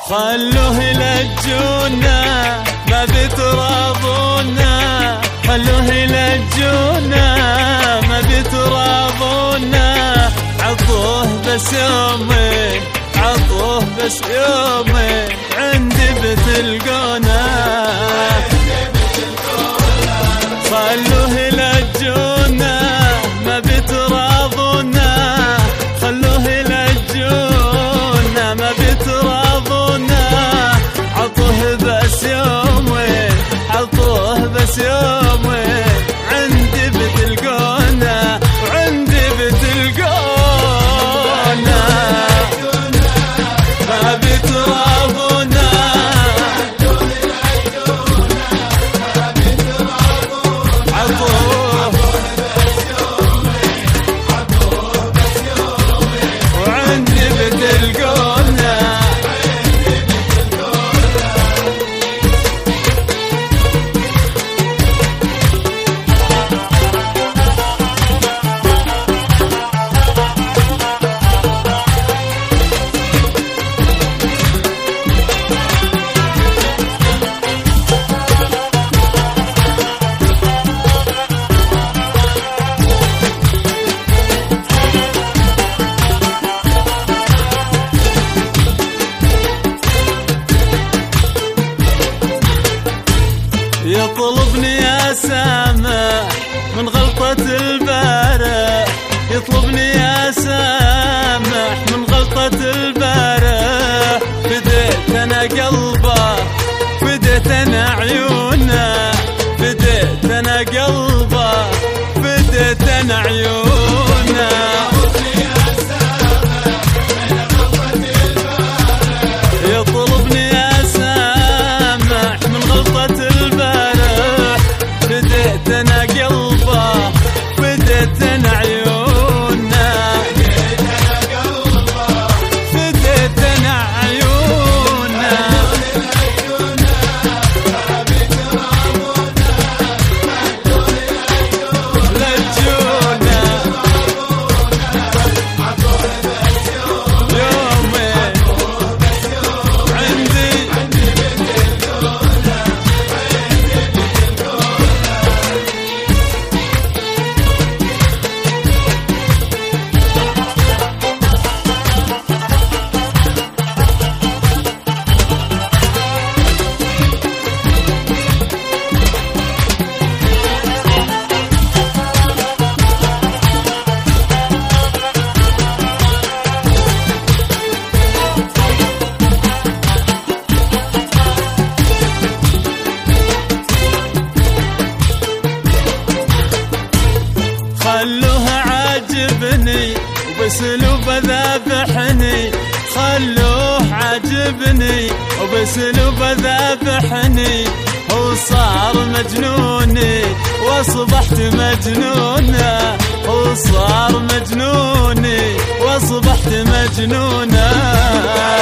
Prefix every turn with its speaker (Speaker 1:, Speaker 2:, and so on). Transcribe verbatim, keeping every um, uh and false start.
Speaker 1: خلوه يلجونا ما بتراضونا، خلوه يلجونا ما بتراضونا، عطوه بس يومين، عطوه بس يومين عندي بتلقونا. خلوه يلجونا ما بتراضونا، خلوه يلجونا ما بتراضونا، عطوه بس يومين، عطوه بس يومين عندي بتلقونا، وعندي بتلقونا. ما بتراضونا، عطوه وعندي بتلقونا. يطلبني يا سامح من غلطة البارح، يطلبني يا سامح من غلطة البارح، فديت أنا قلبه، فديت أنا عيونه، فديت أنا قلبه، فديت أنا عيونه. يطلبني يا سامح من غلطة البارح، فديت أنا قلبه، فديت أنا عيونه، فديت أنا عيونه. لجونا يومين عندي خلوه عاجبني وبسلوبه ذابحني، خلوه عاجبني وبسلوبه ذابحني، هو صار مجنوني واصبحت مجنونة، هو صار مجنوني واصبحت مجنونة.